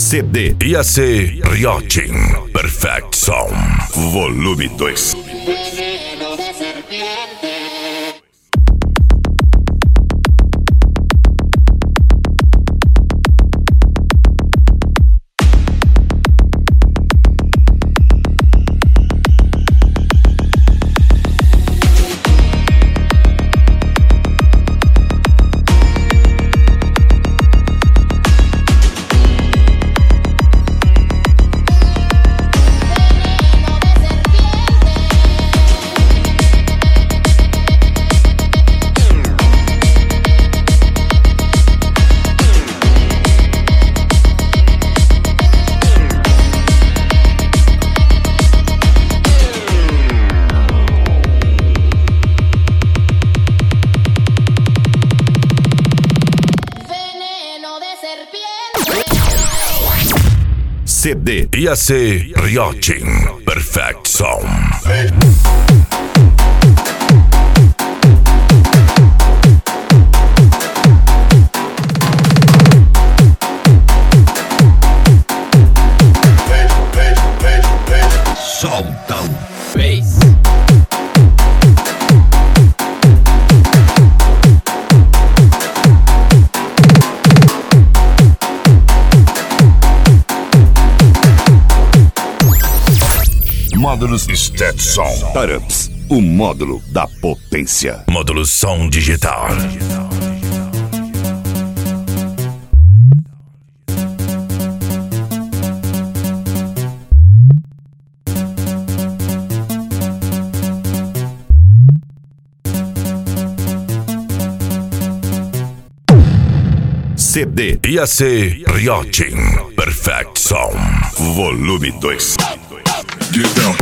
CD IAC Rioting Perfect Som Volume 2. CD IAC Rioting Perfect Som. Solta o bass. Módulos Stetson Startups, o módulo da potência. Módulo som digital. CD IAC Rioting Perfect Som Volume 2. Get down.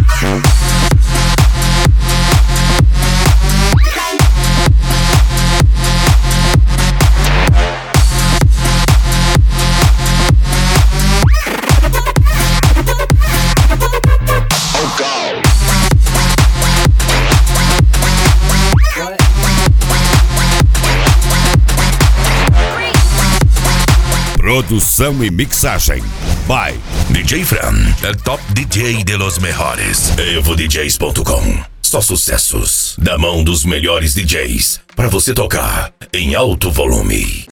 Produção e mixagem by DJ Fran, el top DJ de los mejores. EvoDJs.com. Só sucessos da mão dos melhores DJs para você tocar em alto volume.